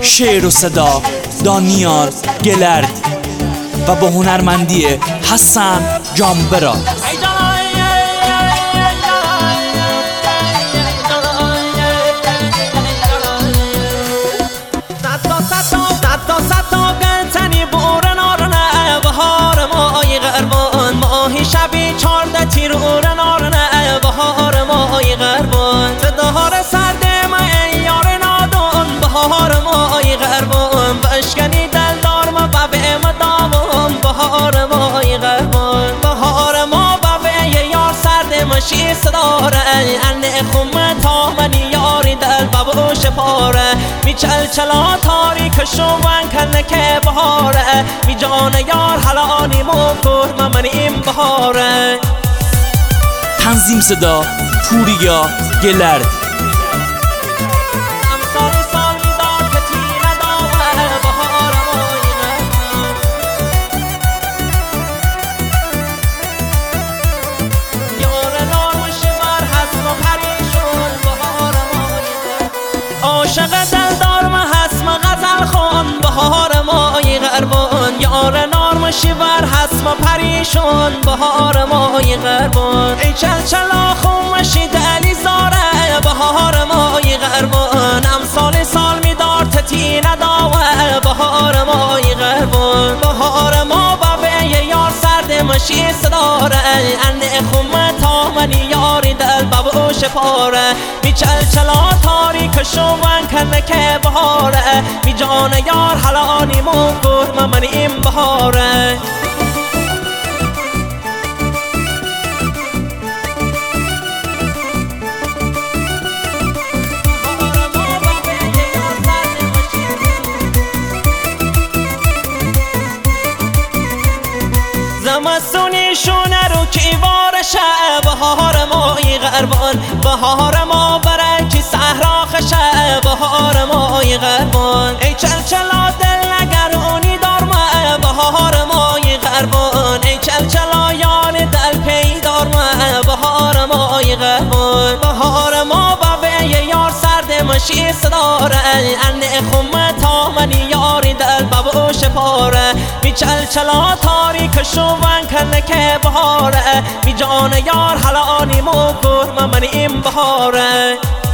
شعر و صدا دانیال گلرد و با هنرمندی حسن جانبرا. شبی 14 تیر اور نارنه بهار مای غربان تدهار سرد ما یار نادون بهار مای غربان بشکنی دلدار ما بابه مدامون بهار مای غربان بهار ما بابه یار سرد مشی صداره انه خم تا منی یاری دل بابو شپاره می چل چلا تاریک شوان کنه که بهاره می جان یار حلانی موکر من این بهاره. تنظیم صدا پوریا گلرد. عاشق دلدار ما هست ما غزل خون بهار مای غربان یار نارم شیور هست ما پریشون بهار مای غربان ای چل چلا خمشی دلی زاره بهار مای غربان امسال سال میدار تتی نداوه بهار مای غربان بهار ما بابه یار سرد مشی صداره انه خم تا منی یاری دل بابو شپاره می چل چلا تاریک شوان کنه که بهاره می جان یار حلانی موکر من این بهاره. زمستونی شونه رو کی وارشه بهار مای غربان بهار ما برکی صحرا خشه بهار مای غربان ای چل چلا دل نگرانی دارمه بهار مای غربان ای چل چلا یان دل پی دارمه بهار مای غربان بهار ما بابه یار سرد مشی صداره انه خم تا منی یاری دل بابو شپاره می چل چلا تاریک شوان کنه که بهاره می جان یار حلانی موکر من این بهاره.